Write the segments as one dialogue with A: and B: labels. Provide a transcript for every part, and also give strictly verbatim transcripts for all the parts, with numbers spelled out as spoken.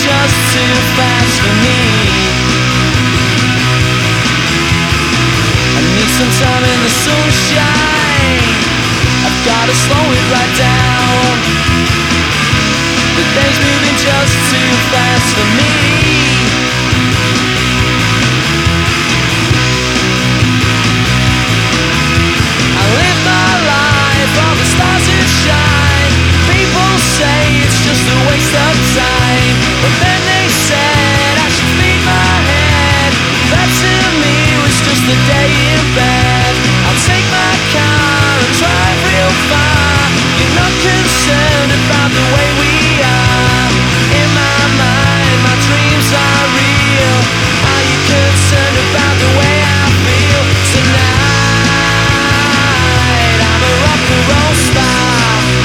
A: just too fast for me. I need some time in the sunshine. I've gotta slow it right down. The day's moving just too fast for me. I live my life while the stars that shine. People say it's just a waste of time, but then they said I should feed my head. That to me was just a day in bed. I'll take my car and drive real far. You're not concerned about the way we are. In my mind, my dreams are real. Are you concerned about the way I feel? Tonight I'm a rock and roll star.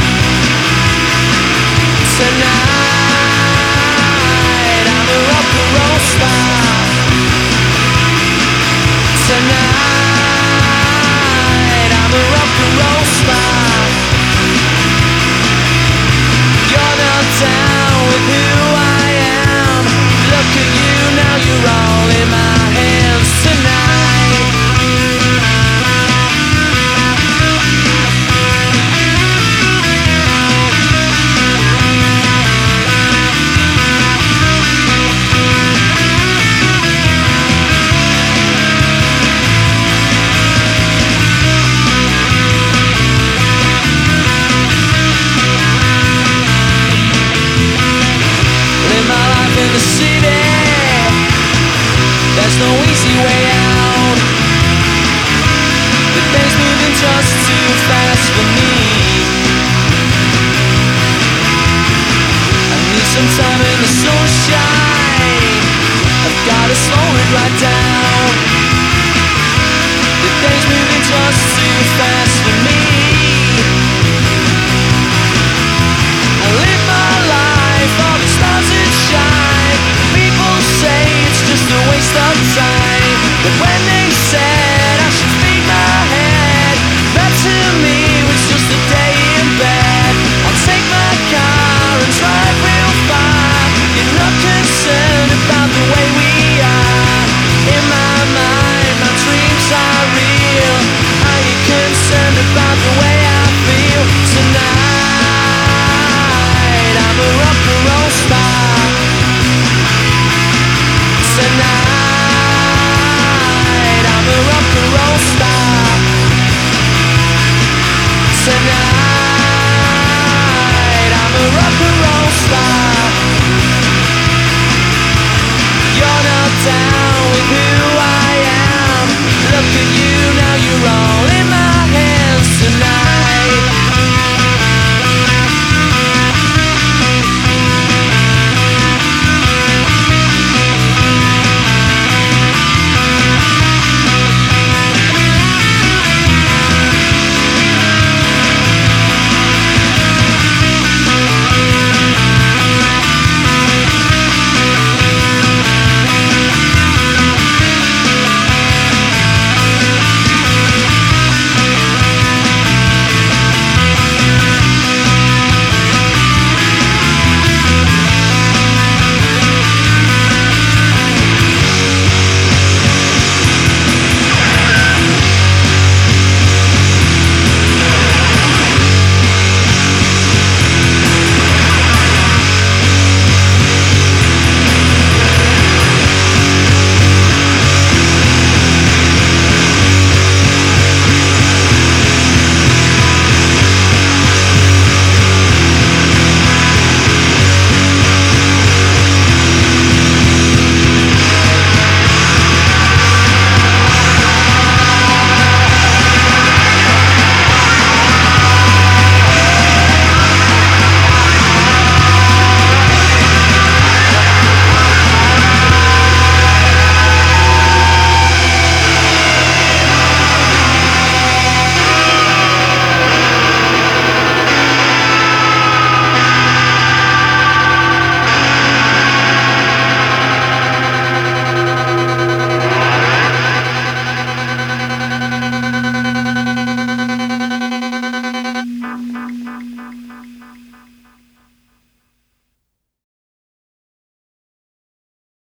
A: Tonight I'm a rock and roll star. Tonight I'm a rock and roll star. You're not down with who I am. Look at you now, you're all in my hands tonight. In the city, there's no easy way out. The day's moving just too fast for me. I need some time in the sunshine. I've gotta slow it right down. The day's moving just too fast for me.